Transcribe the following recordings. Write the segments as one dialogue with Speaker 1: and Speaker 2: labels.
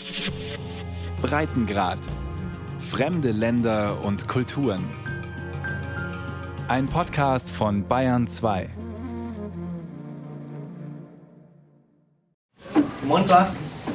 Speaker 1: Breitengrad. Fremde Länder und Kulturen. Ein Podcast von Bayern 2.
Speaker 2: Morning, Class.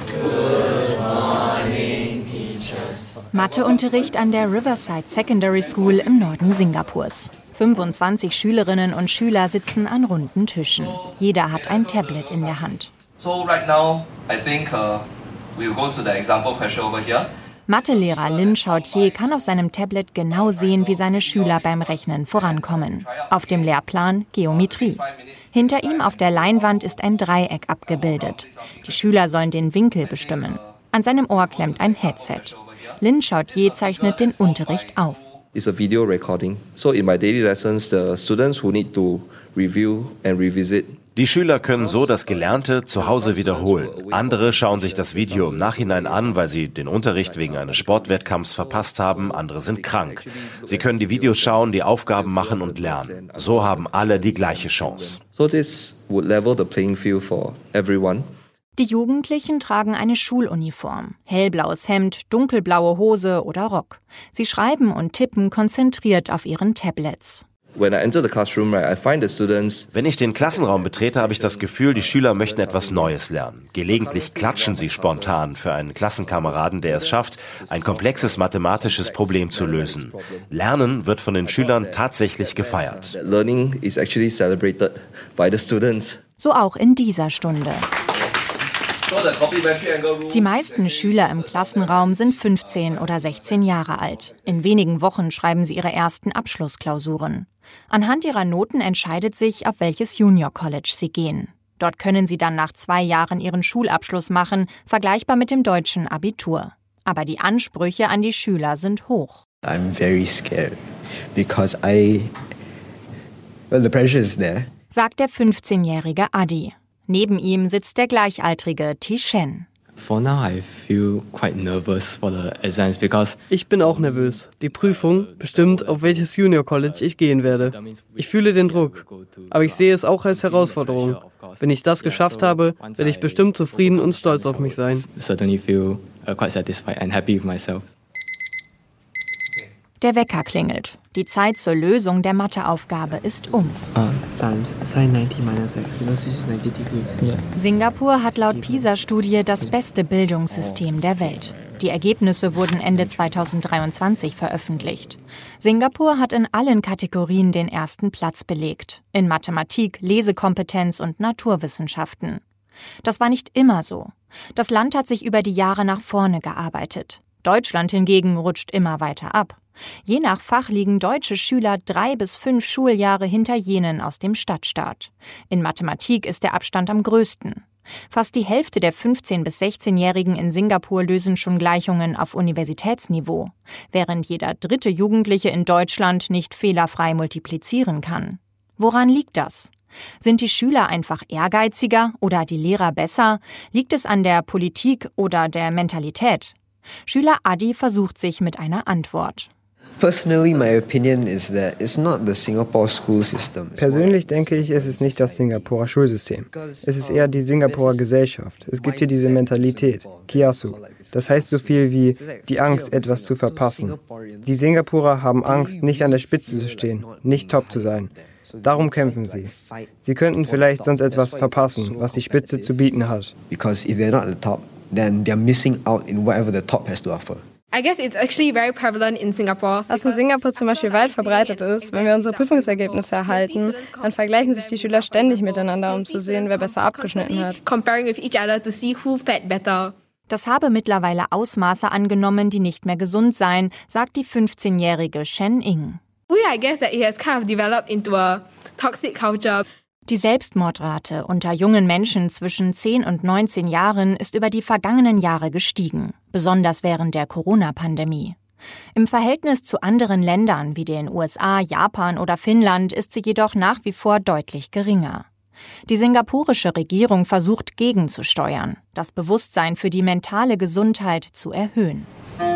Speaker 3: Matheunterricht an der Riverside Secondary School im Norden Singapurs. 25 Schülerinnen und Schüler sitzen an runden Tischen. Jeder hat ein Tablet in der Hand.
Speaker 2: So right now, I think we will go to the example question over here.
Speaker 3: Mathelehrer Lin Xiaotie kann auf seinem Tablet genau sehen, wie seine Schüler beim Rechnen vorankommen. Auf dem Lehrplan Geometrie. Hinter ihm auf der Leinwand ist ein Dreieck abgebildet. Die Schüler sollen den Winkel bestimmen. An seinem Ohr klemmt ein Headset. Lin Xiaotie zeichnet den Unterricht auf.
Speaker 2: It's a video recording. So in my daily lessons, the students who need to review and revisit.
Speaker 4: Die Schüler können so das Gelernte zu Hause wiederholen. Andere schauen sich das Video im Nachhinein an, weil sie den Unterricht wegen eines Sportwettkampfs verpasst haben. Andere sind krank. Sie können die Videos schauen, die Aufgaben machen und lernen. So haben alle die gleiche Chance.
Speaker 2: So this would level the playing field for everyone.
Speaker 3: Die Jugendlichen tragen eine Schuluniform. Hellblaues Hemd, dunkelblaue Hose oder Rock. Sie schreiben und tippen konzentriert auf ihren Tablets.
Speaker 2: When I enter the classroom, I find the students.
Speaker 4: Wenn ich den Klassenraum betrete, habe ich das Gefühl, die Schüler möchten etwas Neues lernen. Gelegentlich klatschen sie spontan für einen Klassenkameraden, der es schafft, ein komplexes mathematisches Problem zu lösen. Lernen wird von den Schülern tatsächlich gefeiert.
Speaker 2: Learning is actually celebrated by the students.
Speaker 3: So auch in dieser Stunde. Die meisten Schüler im Klassenraum sind 15 oder 16 Jahre alt. In wenigen Wochen schreiben sie ihre ersten Abschlussklausuren. Anhand ihrer Noten entscheidet sich, auf welches Junior College sie gehen. Dort können sie dann nach 2 Jahren ihren Schulabschluss machen, vergleichbar mit dem deutschen Abitur. Aber die Ansprüche an die Schüler sind hoch.
Speaker 5: I'm very scared because the pressure is there.
Speaker 3: Sagt der 15-jährige Adi. Neben ihm sitzt der gleichaltrige Tishen.
Speaker 6: Ich bin auch nervös. Die Prüfung bestimmt, auf welches Junior College ich gehen werde. Ich fühle den Druck, aber ich sehe es auch als Herausforderung. Wenn ich das geschafft habe, werde ich bestimmt zufrieden und stolz auf mich sein.
Speaker 3: Der Wecker klingelt. Die Zeit zur Lösung der Matheaufgabe ist um. Singapur hat laut PISA-Studie das beste Bildungssystem der Welt. Die Ergebnisse wurden Ende 2023 veröffentlicht. Singapur hat in allen Kategorien den ersten Platz belegt. In Mathematik, Lesekompetenz und Naturwissenschaften. Das war nicht immer so. Das Land hat sich über die Jahre nach vorne gearbeitet. Deutschland hingegen rutscht immer weiter ab. Je nach Fach liegen deutsche Schüler 3 bis 5 Schuljahre hinter jenen aus dem Stadtstaat. In Mathematik ist der Abstand am größten. Fast die Hälfte der 15- bis 16-Jährigen in Singapur lösen schon Gleichungen auf Universitätsniveau, während jeder dritte Jugendliche in Deutschland nicht fehlerfrei multiplizieren kann. Woran liegt das? Sind die Schüler einfach ehrgeiziger oder die Lehrer besser? Liegt es an der Politik oder der Mentalität? Schüler Adi versucht sich mit einer Antwort.
Speaker 6: Persönlich denke ich, es ist nicht das Singapurer Schulsystem. Es ist eher die Singapurer Gesellschaft. Es gibt hier diese Mentalität, Kiasu. Das heißt so viel wie die Angst, etwas zu verpassen. Die Singapurer haben Angst, nicht an der Spitze zu stehen, nicht top zu sein. Darum kämpfen sie. Sie könnten vielleicht sonst etwas verpassen, was die Spitze zu bieten hat.
Speaker 5: Because if they're not at the top, then they're missing out in whatever the top has to offer.
Speaker 7: Was in Singapur zum Beispiel weit verbreitet ist, wenn wir unsere Prüfungsergebnisse erhalten, dann vergleichen sich die Schüler ständig miteinander, um zu sehen, wer besser abgeschnitten hat.
Speaker 3: Das habe mittlerweile Ausmaße angenommen, die nicht mehr gesund seien, sagt die 15-jährige Shen Ying. Die Selbstmordrate unter jungen Menschen zwischen 10 und 19 Jahren ist über die vergangenen Jahre gestiegen, besonders während der Corona-Pandemie. Im Verhältnis zu anderen Ländern wie den USA, Japan oder Finnland ist sie jedoch nach wie vor deutlich geringer. Die singapurische Regierung versucht gegenzusteuern, das Bewusstsein für die mentale Gesundheit zu erhöhen.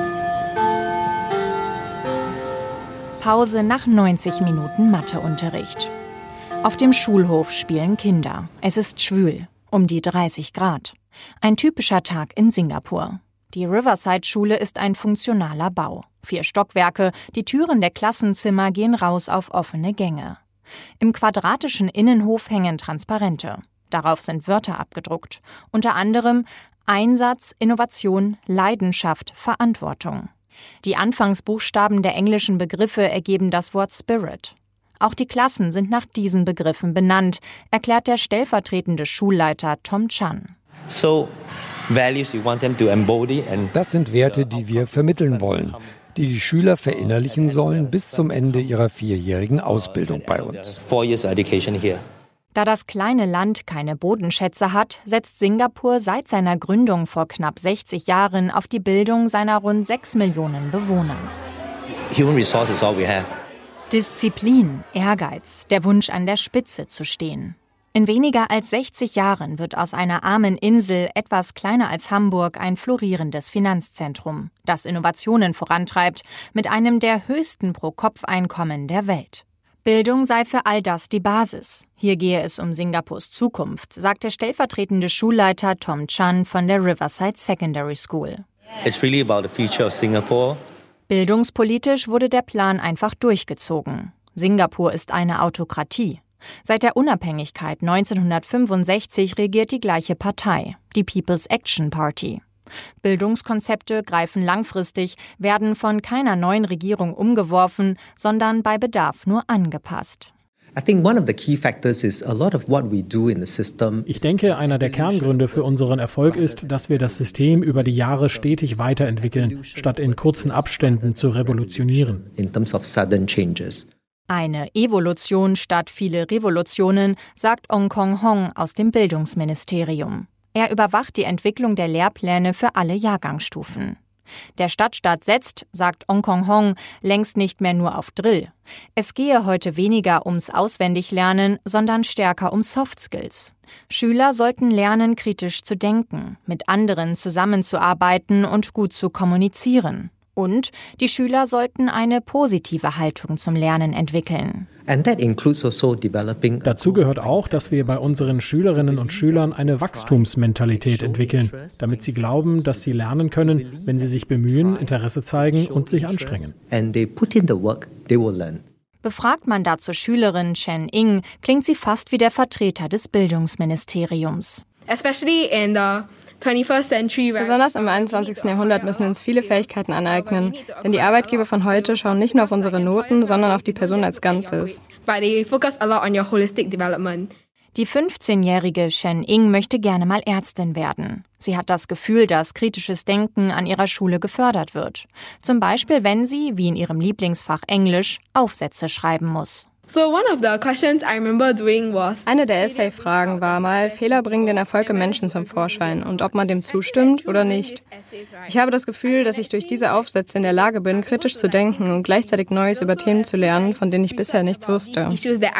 Speaker 3: Pause nach 90 Minuten Matheunterricht. Auf dem Schulhof spielen Kinder. Es ist schwül, um die 30 Grad. Ein typischer Tag in Singapur. Die Riverside-Schule ist ein funktionaler Bau. 4 Stockwerke, die Türen der Klassenzimmer gehen raus auf offene Gänge. Im quadratischen Innenhof hängen Transparente. Darauf sind Wörter abgedruckt. Unter anderem Einsatz, Innovation, Leidenschaft, Verantwortung. Die Anfangsbuchstaben der englischen Begriffe ergeben das Wort Spirit. Auch die Klassen sind nach diesen Begriffen benannt, erklärt der stellvertretende Schulleiter Tom Chan.
Speaker 8: Das sind Werte, die wir vermitteln wollen, die die Schüler verinnerlichen sollen bis zum Ende ihrer 4-jährigen Ausbildung bei uns.
Speaker 3: Da das kleine Land keine Bodenschätze hat, setzt Singapur seit seiner Gründung vor knapp 60 Jahren auf die Bildung seiner rund 6 Millionen Bewohner. Disziplin, Ehrgeiz, der Wunsch an der Spitze zu stehen. In weniger als 60 Jahren wird aus einer armen Insel, etwas kleiner als Hamburg, ein florierendes Finanzzentrum, das Innovationen vorantreibt, mit einem der höchsten Pro-Kopf-Einkommen der Welt. Bildung sei für all das die Basis. Hier gehe es um Singapurs Zukunft, sagt der stellvertretende Schulleiter Tom Chan von der Riverside Secondary School. Bildungspolitisch wurde der Plan einfach durchgezogen. Singapur ist eine Autokratie. Seit der Unabhängigkeit 1965 regiert die gleiche Partei, die People's Action Party. Bildungskonzepte greifen langfristig, werden von keiner neuen Regierung umgeworfen, sondern bei Bedarf nur angepasst.
Speaker 9: Ich denke, einer der Kerngründe für unseren Erfolg ist, dass wir das System über die Jahre stetig weiterentwickeln, statt in kurzen Abständen zu revolutionieren.
Speaker 3: Eine Evolution statt viele Revolutionen, sagt Ong Kong Hong aus dem Bildungsministerium. Er überwacht die Entwicklung der Lehrpläne für alle Jahrgangsstufen. Der Stadtstaat setzt, sagt Ong Kong Hong, längst nicht mehr nur auf Drill. Es gehe heute weniger ums Auswendiglernen, sondern stärker um Soft Skills. Schüler sollten lernen, kritisch zu denken, mit anderen zusammenzuarbeiten und gut zu kommunizieren. Und die Schüler sollten eine positive Haltung zum Lernen entwickeln.
Speaker 9: Dazu gehört auch, dass wir bei unseren Schülerinnen und Schülern eine Wachstumsmentalität entwickeln, damit sie glauben, dass sie lernen können, wenn sie sich bemühen, Interesse zeigen und sich anstrengen.
Speaker 3: Befragt man dazu Schülerin Chen Ing, klingt sie fast wie der Vertreter des Bildungsministeriums.
Speaker 7: Besonders im 21. Jahrhundert müssen wir uns viele Fähigkeiten aneignen, denn die Arbeitgeber von heute schauen nicht nur auf unsere Noten, sondern auf die Person als Ganzes.
Speaker 3: Die 15-jährige Chen Ing möchte gerne mal Ärztin werden. Sie hat das Gefühl, dass kritisches Denken an ihrer Schule gefördert wird. Zum Beispiel, wenn sie, wie in ihrem Lieblingsfach Englisch, Aufsätze schreiben muss.
Speaker 7: Eine der Essay-Fragen war mal, Fehler bringen den Erfolg im Menschen zum Vorschein und ob man dem zustimmt oder nicht. Ich habe das Gefühl, dass ich durch diese Aufsätze in der Lage bin, kritisch zu denken und gleichzeitig Neues über Themen zu lernen, von denen ich bisher nichts wusste.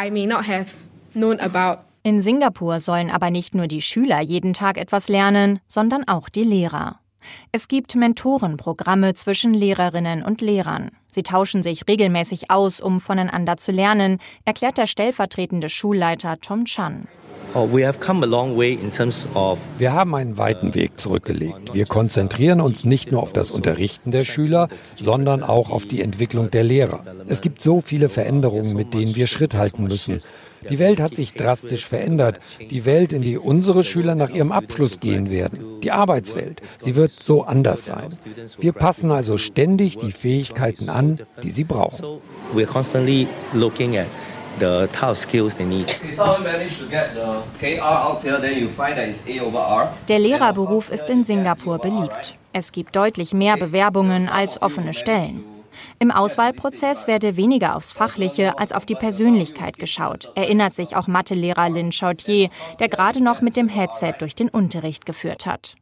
Speaker 3: In Singapur sollen aber nicht nur die Schüler jeden Tag etwas lernen, sondern auch die Lehrer. Es gibt Mentorenprogramme zwischen Lehrerinnen und Lehrern. Sie tauschen sich regelmäßig aus, um voneinander zu lernen, erklärt der stellvertretende Schulleiter Tom Chan.
Speaker 8: Wir haben einen weiten Weg zurückgelegt. Wir konzentrieren uns nicht nur auf das Unterrichten der Schüler, sondern auch auf die Entwicklung der Lehrer. Es gibt so viele Veränderungen, mit denen wir Schritt halten müssen. Die Welt hat sich drastisch verändert. Die Welt, in die unsere Schüler nach ihrem Abschluss gehen werden. Die Arbeitswelt. Sie wird so anders sein. Wir passen also ständig die Fähigkeiten an, die sie brauchen.
Speaker 3: Der Lehrerberuf ist in Singapur beliebt. Es gibt deutlich mehr Bewerbungen als offene Stellen. Im Auswahlprozess werde weniger aufs Fachliche als auf die Persönlichkeit geschaut, erinnert sich auch Mathelehrer Lin Chautier, der gerade noch mit dem Headset durch den Unterricht geführt hat.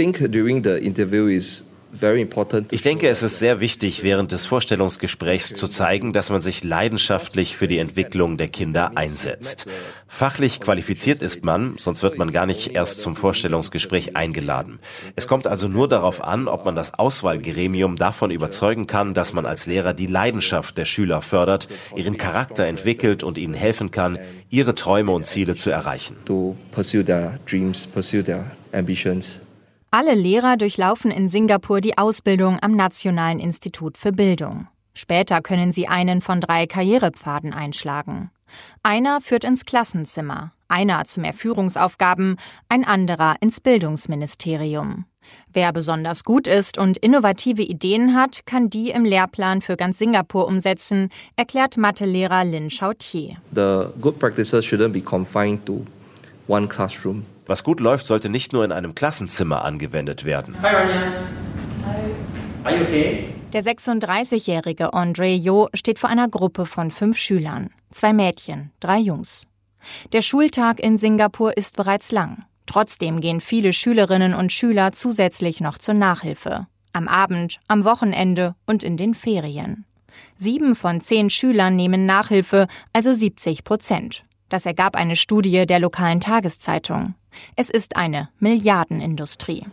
Speaker 4: Ich denke, es ist sehr wichtig, während des Vorstellungsgesprächs zu zeigen, dass man sich leidenschaftlich für die Entwicklung der Kinder einsetzt. Fachlich qualifiziert ist man, sonst wird man gar nicht erst zum Vorstellungsgespräch eingeladen. Es kommt also nur darauf an, ob man das Auswahlgremium davon überzeugen kann, dass man als Lehrer die Leidenschaft der Schüler fördert, ihren Charakter entwickelt und ihnen helfen kann, ihre Träume und Ziele zu erreichen.
Speaker 3: Alle Lehrer durchlaufen in Singapur die Ausbildung am Nationalen Institut für Bildung. Später können sie einen von 3 Karrierepfaden einschlagen. Einer führt ins Klassenzimmer, einer zu mehr Führungsaufgaben, ein anderer ins Bildungsministerium. Wer besonders gut ist und innovative Ideen hat, kann die im Lehrplan für ganz Singapur umsetzen, erklärt Mathelehrer Lin Xiaotie.
Speaker 2: The good practices shouldn't be confined to one classroom.
Speaker 4: Was gut läuft, sollte nicht nur in einem Klassenzimmer angewendet werden.
Speaker 10: Hi, Rania. Hi. Are you okay?
Speaker 3: Der 36-jährige Andre Yo steht vor einer Gruppe von 5 Schülern. 2 Mädchen, 3 Jungs. Der Schultag in Singapur ist bereits lang. Trotzdem gehen viele Schülerinnen und Schüler zusätzlich noch zur Nachhilfe. Am Abend, am Wochenende und in den Ferien. 7 von 10 Schülern nehmen Nachhilfe, also 70%. Das ergab eine Studie der lokalen Tageszeitung. Es ist eine Milliardenindustrie.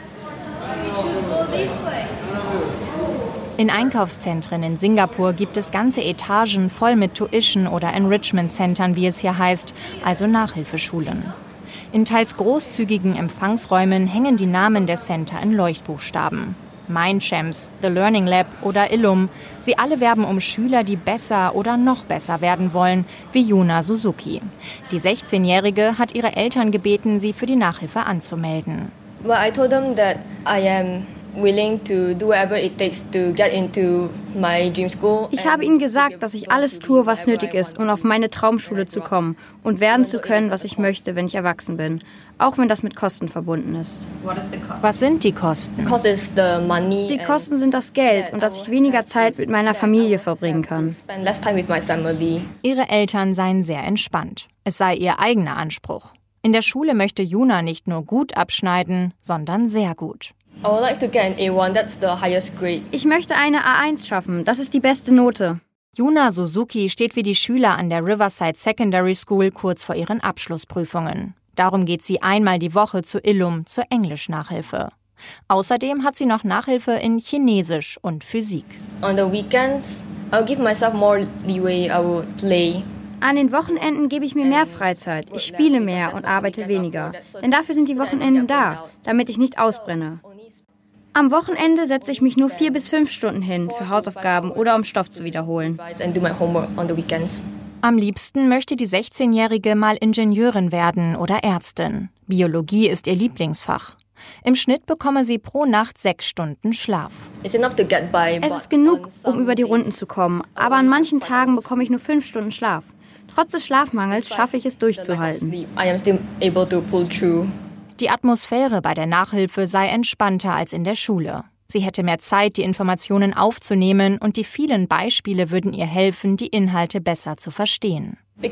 Speaker 3: In Einkaufszentren in Singapur gibt es ganze Etagen voll mit Tuition- oder Enrichment-Centern, wie es hier heißt, also Nachhilfeschulen. In teils großzügigen Empfangsräumen hängen die Namen der Center in Leuchtbuchstaben. Mindchamps, The Learning Lab oder Illum, sie alle werben um Schüler, die besser oder noch besser werden wollen, wie Yuna Suzuki. Die 16-Jährige hat ihre Eltern gebeten, sie für die Nachhilfe anzumelden.
Speaker 11: Well, I told them that I am willing to do whatever it takes to get into my dream school.
Speaker 12: Ich habe ihnen gesagt, dass ich alles tue, was nötig ist, um auf meine Traumschule zu kommen und werden zu können, was ich möchte, wenn ich erwachsen bin, auch wenn das mit Kosten verbunden ist.
Speaker 3: Was sind die Kosten?
Speaker 12: Die Kosten sind das Geld und dass ich weniger Zeit mit meiner Familie verbringen kann.
Speaker 3: Ihre Eltern seien sehr entspannt. Es sei ihr eigener Anspruch. In der Schule möchte Yuna nicht nur gut abschneiden, sondern sehr gut.
Speaker 12: Ich möchte eine A1 schaffen, das ist die beste Note.
Speaker 3: Yuna Suzuki steht wie die Schüler an der Riverside Secondary School kurz vor ihren Abschlussprüfungen. Darum geht sie einmal die Woche zu Illum zur Englisch-Nachhilfe. Außerdem hat sie noch Nachhilfe in Chinesisch und Physik.
Speaker 11: On the weekends, I'll give myself more leeway. I will play.
Speaker 12: An den Wochenenden gebe ich mir mehr Freizeit. Ich spiele mehr und arbeite weniger. Denn dafür sind die Wochenenden da, damit ich nicht ausbrenne. Am Wochenende setze ich mich nur 4 bis 5 Stunden hin für Hausaufgaben oder um Stoff zu wiederholen.
Speaker 3: Am liebsten möchte die 16-Jährige mal Ingenieurin werden oder Ärztin. Biologie ist ihr Lieblingsfach. Im Schnitt bekomme sie pro Nacht 6 Stunden Schlaf.
Speaker 12: Es ist genug, um über die Runden zu kommen, aber an manchen Tagen bekomme ich nur 5 Stunden Schlaf. Trotz des Schlafmangels schaffe ich es durchzuhalten.
Speaker 3: Die Atmosphäre bei der Nachhilfe sei entspannter als in der Schule. Sie hätte mehr Zeit, die Informationen aufzunehmen und die vielen Beispiele würden ihr helfen, die Inhalte besser zu verstehen.
Speaker 12: Wenn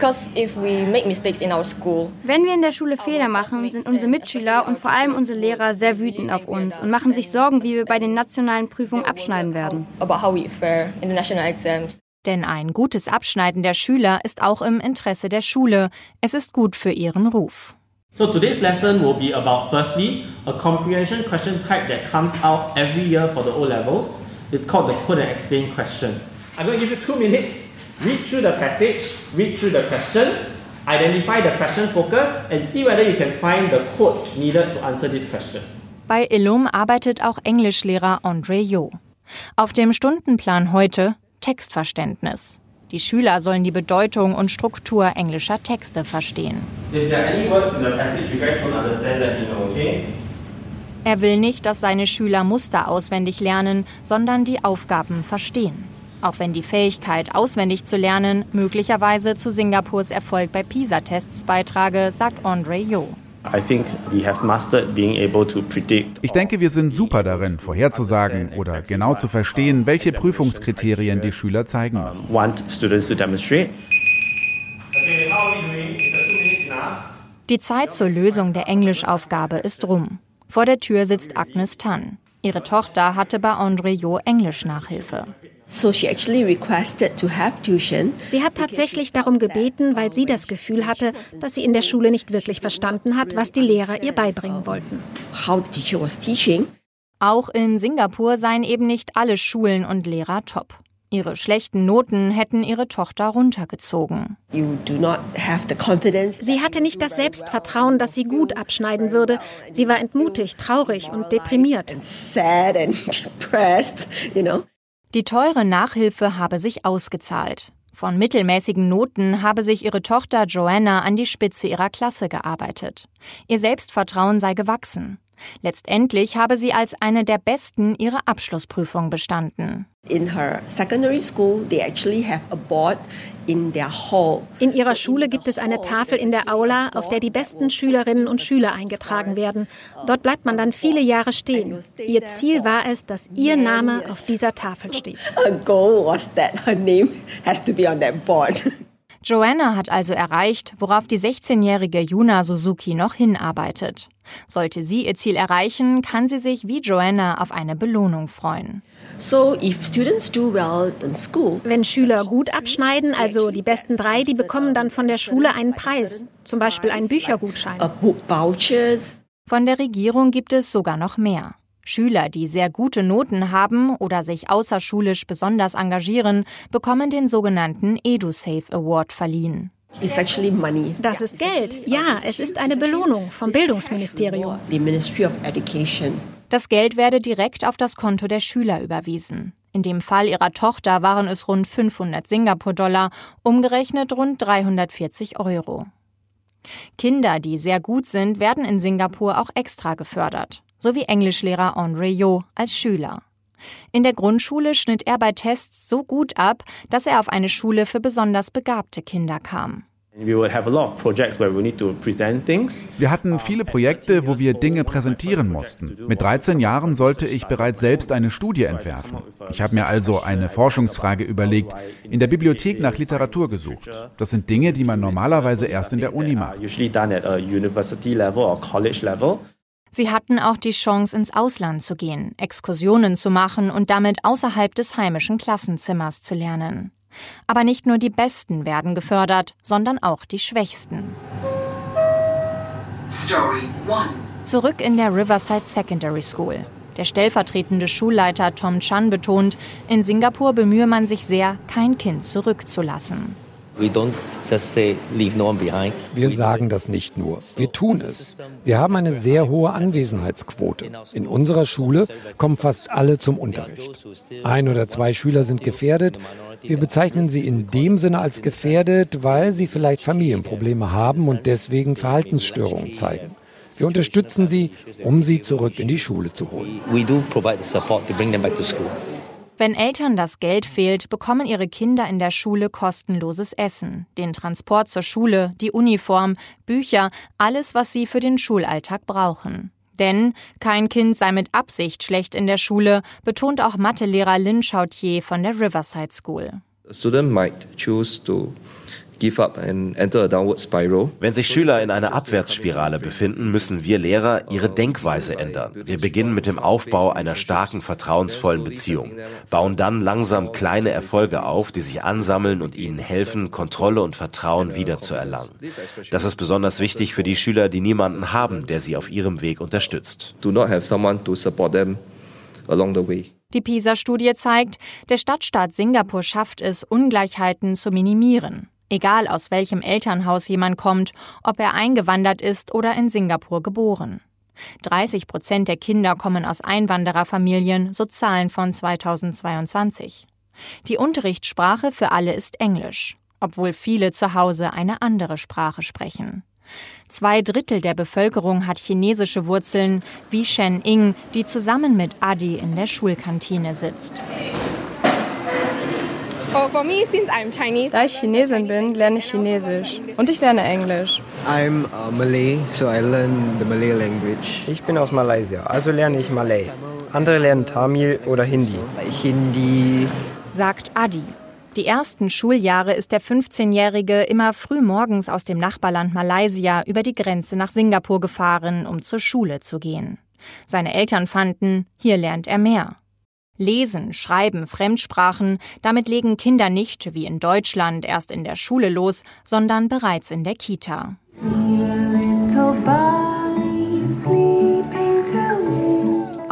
Speaker 12: wir in der Schule Fehler machen, sind unsere Mitschüler und vor allem unsere Lehrer sehr wütend auf uns und machen sich Sorgen, wie wir bei den nationalen Prüfungen abschneiden werden.
Speaker 3: Denn ein gutes Abschneiden der Schüler ist auch im Interesse der Schule. Es ist gut für ihren Ruf.
Speaker 10: So today's lesson will be about, firstly, a comprehension question type that comes out every year for the O-levels. It's called the Quote and Explain question. I'm going to give you 2 minutes. Read through the passage, read through the question, identify the question focus and see whether you can find the quotes needed to answer this question.
Speaker 3: Bei Illum arbeitet auch Englischlehrer Andre Yo. Auf dem Stundenplan heute Textverständnis. Die Schüler sollen die Bedeutung und Struktur englischer Texte verstehen. Er will nicht, dass seine Schüler Muster auswendig lernen, sondern die Aufgaben verstehen. Auch wenn die Fähigkeit, auswendig zu lernen, möglicherweise zu Singapurs Erfolg bei PISA-Tests beitrage, sagt Andre Yo.
Speaker 13: Ich denke, wir sind super darin, vorherzusagen oder genau zu verstehen, welche Prüfungskriterien die Schüler zeigen müssen.
Speaker 3: Die Zeit zur Lösung der Englischaufgabe ist rum. Vor der Tür sitzt Agnes Tan. Ihre Tochter hatte bei Andre Yo Englisch-Nachhilfe.
Speaker 14: Sie hat tatsächlich darum gebeten, weil sie das Gefühl hatte, dass sie in der Schule nicht wirklich verstanden hat, was die Lehrer ihr beibringen wollten.
Speaker 3: Auch in Singapur seien eben nicht alle Schulen und Lehrer top. Ihre schlechten Noten hätten ihre Tochter runtergezogen.
Speaker 14: Sie hatte nicht das Selbstvertrauen, dass sie gut abschneiden würde. Sie war entmutigt, traurig und deprimiert.
Speaker 3: Die teure Nachhilfe habe sich ausgezahlt. Von mittelmäßigen Noten habe sich ihre Tochter Joanna an die Spitze ihrer Klasse gearbeitet. Ihr Selbstvertrauen sei gewachsen. Letztendlich habe sie als eine der Besten ihre Abschlussprüfung bestanden.
Speaker 14: In ihrer Schule gibt es eine Tafel in der Aula, auf der die besten Schülerinnen und Schüler eingetragen werden. Dort bleibt man dann viele Jahre stehen. Ihr Ziel war es, dass ihr Name auf dieser Tafel steht.
Speaker 3: Joanna hat also erreicht, worauf die 16-jährige Yuna Suzuki noch hinarbeitet. Sollte sie ihr Ziel erreichen, kann sie sich wie Joanna auf eine Belohnung freuen.
Speaker 14: Wenn Schüler gut abschneiden, also die besten 3, die bekommen dann von der Schule einen Preis, zum Beispiel einen Büchergutschein.
Speaker 3: Von der Regierung gibt es sogar noch mehr. Schüler, die sehr gute Noten haben oder sich außerschulisch besonders engagieren, bekommen den sogenannten EduSafe Award verliehen.
Speaker 14: Das ist Geld. Ja, es ist eine Belohnung vom Bildungsministerium.
Speaker 3: Das Geld werde direkt auf das Konto der Schüler überwiesen. In dem Fall ihrer Tochter waren es rund 500 Singapur-Dollar, umgerechnet rund 340 €. Kinder, die sehr gut sind, werden in Singapur auch extra gefördert. So wie Englischlehrer Andre Yo als Schüler. In der Grundschule schnitt er bei Tests so gut ab, dass er auf eine Schule für besonders begabte Kinder kam.
Speaker 13: Wir hatten viele Projekte, wo wir Dinge präsentieren mussten. Mit 13 Jahren sollte ich bereits selbst eine Studie entwerfen. Ich habe mir also eine Forschungsfrage überlegt, in der Bibliothek nach Literatur gesucht. Das sind Dinge, die man normalerweise erst in der Uni macht.
Speaker 3: Sie hatten auch die Chance, ins Ausland zu gehen, Exkursionen zu machen und damit außerhalb des heimischen Klassenzimmers zu lernen. Aber nicht nur die Besten werden gefördert, sondern auch die Schwächsten. Zurück in der Riverside Secondary School. Der stellvertretende Schulleiter Tom Chan betont, in Singapur bemühe man sich sehr, kein Kind zurückzulassen.
Speaker 8: Wir sagen das nicht nur, wir tun es. Wir haben eine sehr hohe Anwesenheitsquote. In unserer Schule kommen fast alle zum Unterricht. 1 oder 2 Schüler sind gefährdet. Wir bezeichnen sie in dem Sinne als gefährdet, weil sie vielleicht Familienprobleme haben und deswegen Verhaltensstörungen zeigen. Wir unterstützen sie, um sie zurück in die Schule zu holen.
Speaker 3: Wenn Eltern das Geld fehlt, bekommen ihre Kinder in der Schule kostenloses Essen, den Transport zur Schule, die Uniform, Bücher, alles, was sie für den Schulalltag brauchen. Denn kein Kind sei mit Absicht schlecht in der Schule, betont auch Mathelehrer Lin Chautier von der Riverside School.
Speaker 4: Wenn sich Schüler in einer Abwärtsspirale befinden, müssen wir Lehrer ihre Denkweise ändern. Wir beginnen mit dem Aufbau einer starken, vertrauensvollen Beziehung, bauen dann langsam kleine Erfolge auf, die sich ansammeln und ihnen helfen, Kontrolle und Vertrauen wiederzuerlangen. Das ist besonders wichtig für die Schüler, die niemanden haben, der sie auf ihrem Weg unterstützt.
Speaker 3: Die PISA-Studie zeigt, der Stadtstaat Singapur schafft es, Ungleichheiten zu minimieren. Egal aus welchem Elternhaus jemand kommt, ob er eingewandert ist oder in Singapur geboren. 30% der Kinder kommen aus Einwandererfamilien, so Zahlen von 2022. Die Unterrichtssprache für alle ist Englisch, obwohl viele zu Hause eine andere Sprache sprechen. 2/3 der Bevölkerung hat chinesische Wurzeln, wie Shen Ying, die zusammen mit Adi in der Schulkantine sitzt.
Speaker 7: Da ich Chinesin bin, lerne ich Chinesisch und ich lerne Englisch.
Speaker 5: I'm Malay, so I learn the Malay language.
Speaker 6: Ich bin aus Malaysia, also lerne ich Malay. Andere lernen Tamil oder Hindi.
Speaker 3: Sagt Adi. Die ersten Schuljahre ist der 15-Jährige immer früh morgens aus dem Nachbarland Malaysia über die Grenze nach Singapur gefahren, um zur Schule zu gehen. Seine Eltern fanden, hier lernt er mehr. Lesen, Schreiben, Fremdsprachen, damit legen Kinder nicht, wie in Deutschland, erst in der Schule los, sondern bereits in der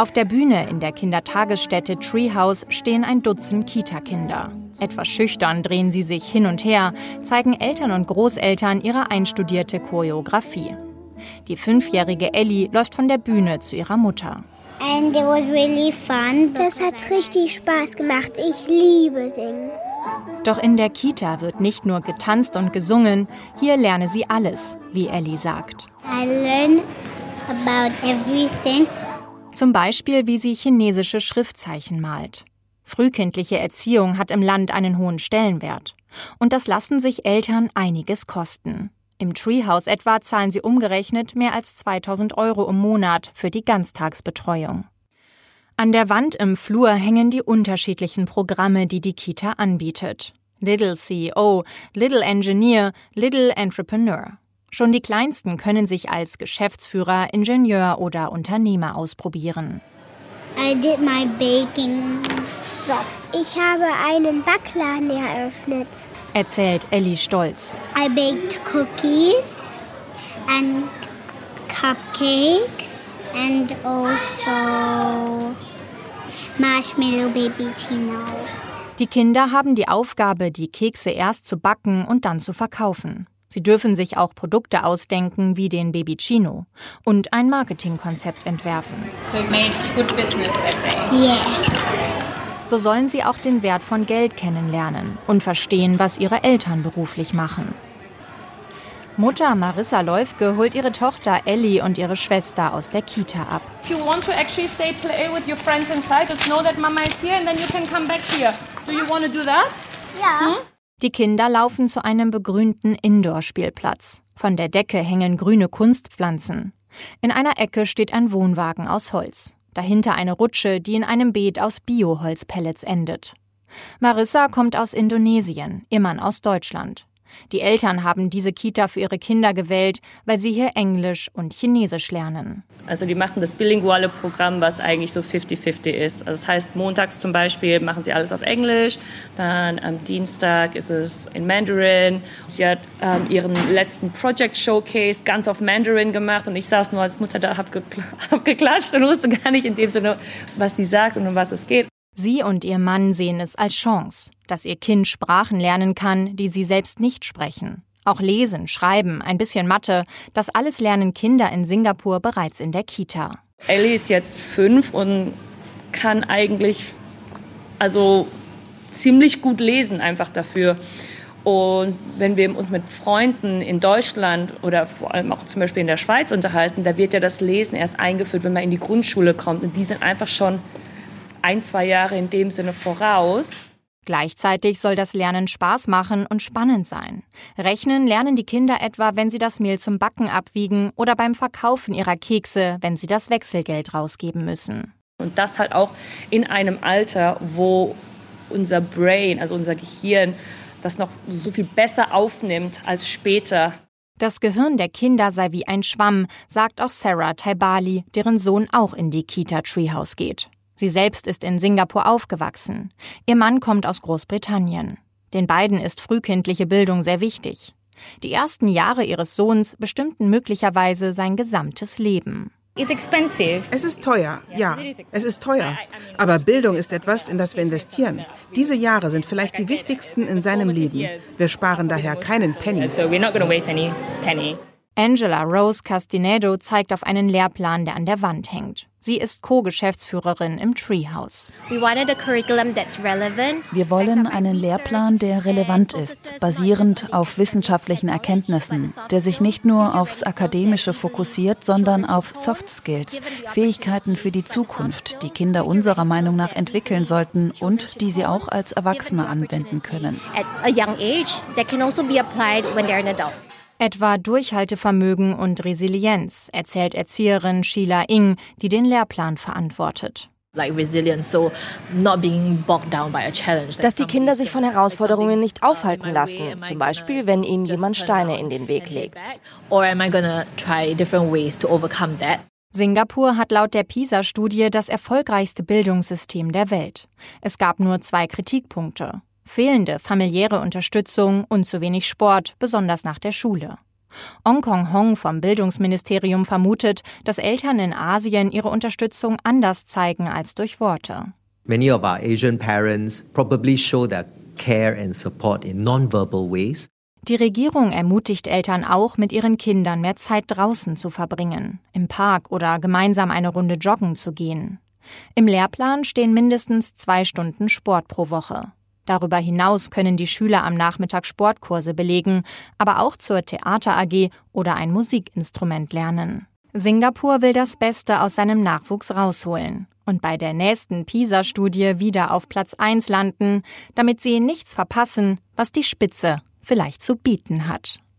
Speaker 3: Auf der Bühne in der Kindertagesstätte Treehouse stehen ein Dutzend Kita-Kinder. Etwas schüchtern drehen sie sich hin und her, zeigen Eltern und Großeltern ihre einstudierte Choreografie. Die 5-jährige Ellie läuft von der Bühne zu ihrer Mutter.
Speaker 15: And it was really fun. Das hat richtig Spaß gemacht. Ich liebe Singen.
Speaker 3: Doch in der Kita wird nicht nur getanzt und gesungen, hier lerne sie alles, wie Ellie sagt.
Speaker 15: I learn about everything.
Speaker 3: Zum Beispiel, wie sie chinesische Schriftzeichen malt. Frühkindliche Erziehung hat im Land einen hohen Stellenwert. Und das lassen sich Eltern einiges kosten. Im Treehouse etwa zahlen sie umgerechnet mehr als 2.000 € im Monat für die Ganztagsbetreuung. An der Wand im Flur hängen die unterschiedlichen Programme, die die Kita anbietet. Little CEO, Little Engineer, Little Entrepreneur. Schon die Kleinsten können sich als Geschäftsführer, Ingenieur oder Unternehmer ausprobieren.
Speaker 15: I did my baking shop. Ich habe einen Backladen eröffnet.
Speaker 3: Erzählt Ellie stolz.
Speaker 15: I baked cookies and cupcakes and also marshmallow Babycino.
Speaker 3: Die Kinder haben die Aufgabe, die Kekse erst zu backen und dann zu verkaufen. Sie dürfen sich auch Produkte ausdenken, wie den Babycino, und ein Marketingkonzept entwerfen.
Speaker 15: So it made good business that day. Yes.
Speaker 3: So sollen sie auch den Wert von Geld kennenlernen und verstehen, was ihre Eltern beruflich machen. Mutter Marissa Läufke holt ihre Tochter Ellie und ihre Schwester aus der Kita ab.
Speaker 16: If you want to actually stay play with your friends inside, just know that Mama is here and then you can come back here. Do you want to do that?
Speaker 15: Ja.
Speaker 3: Die Kinder laufen zu einem begrünten Indoor-Spielplatz. Von der Decke hängen grüne Kunstpflanzen. In einer Ecke steht ein Wohnwagen aus Holz. Dahinter eine Rutsche, die in einem Beet aus Bio-Holzpellets endet. Marissa kommt aus Indonesien, ihr Mann aus Deutschland. Die Eltern haben diese Kita für ihre Kinder gewählt, weil sie hier Englisch und Chinesisch lernen.
Speaker 17: Also die machen das bilinguale Programm, was eigentlich so 50-50 ist. Also das heißt, montags zum Beispiel machen sie alles auf Englisch, dann am Dienstag ist es in Mandarin. Sie hat ihren letzten Project Showcase ganz auf Mandarin gemacht und ich saß nur als Mutter da, hab geklatscht und wusste gar nicht in dem Sinne, was sie sagt und um was es geht.
Speaker 3: Sie und ihr Mann sehen es als Chance, dass ihr Kind Sprachen lernen kann, die sie selbst nicht sprechen. Auch Lesen, Schreiben, ein bisschen Mathe, das alles lernen Kinder in Singapur bereits in der Kita.
Speaker 17: Ellie ist jetzt 5 und kann eigentlich ziemlich gut lesen einfach dafür. Und wenn wir uns mit Freunden in Deutschland oder vor allem auch zum Beispiel in der Schweiz unterhalten, da wird ja das Lesen erst eingeführt, wenn man in die Grundschule kommt. Und die sind einfach schon 1-2 Jahre in dem Sinne voraus.
Speaker 3: Gleichzeitig soll das Lernen Spaß machen und spannend sein. Rechnen lernen die Kinder etwa, wenn sie das Mehl zum Backen abwiegen oder beim Verkaufen ihrer Kekse, wenn sie das Wechselgeld rausgeben müssen.
Speaker 17: Und das halt auch in einem Alter, wo unser Brain, also unser Gehirn, das noch so viel besser aufnimmt als später.
Speaker 3: Das Gehirn der Kinder sei wie ein Schwamm, sagt auch Sarah Taibali, deren Sohn auch in die Kita Treehouse geht. Sie selbst ist in Singapur aufgewachsen. Ihr Mann kommt aus Großbritannien. Den beiden ist frühkindliche Bildung sehr wichtig. Die ersten Jahre ihres Sohns bestimmten möglicherweise sein gesamtes Leben.
Speaker 18: Es ist teuer, ja, es ist teuer. Aber Bildung ist etwas, in das wir investieren. Diese Jahre sind vielleicht die wichtigsten in seinem Leben. Wir sparen daher keinen Penny.
Speaker 3: Angela Rose Castinedo zeigt auf einen Lehrplan, der an der Wand hängt. Sie ist Co-Geschäftsführerin im Treehouse.
Speaker 19: Wir wollen einen Lehrplan, der relevant ist, basierend auf wissenschaftlichen Erkenntnissen, der sich nicht nur aufs Akademische fokussiert, sondern auf Soft Skills, Fähigkeiten für die Zukunft, die Kinder unserer Meinung nach entwickeln sollten und die sie auch als Erwachsene anwenden können.
Speaker 3: Etwa Durchhaltevermögen und Resilienz, erzählt Erzieherin Sheila Ng, die den Lehrplan verantwortet.
Speaker 20: Dass die Kinder sich von Herausforderungen nicht aufhalten lassen, zum Beispiel, wenn ihnen jemand Steine in den Weg legt.
Speaker 3: Singapur hat laut der PISA-Studie das erfolgreichste Bildungssystem der Welt. Es gab nur 2 Kritikpunkte: fehlende familiäre Unterstützung und zu wenig Sport, besonders nach der Schule. Ong Kong Hong vom Bildungsministerium vermutet, dass Eltern in Asien ihre Unterstützung anders zeigen als durch Worte.
Speaker 21: Many of our Asian parents probably show their care and support in non-verbal ways.
Speaker 3: Die Regierung ermutigt Eltern auch, mit ihren Kindern mehr Zeit draußen zu verbringen, im Park oder gemeinsam eine Runde joggen zu gehen. Im Lehrplan stehen mindestens 2 Stunden Sport pro Woche. Darüber hinaus können die Schüler am Nachmittag Sportkurse belegen, aber auch zur Theater AG oder ein Musikinstrument lernen. Singapur will das Beste aus seinem Nachwuchs rausholen und bei der nächsten PISA-Studie wieder auf Platz 1 landen, damit sie nichts verpassen, was die Spitze vielleicht zu bieten hat.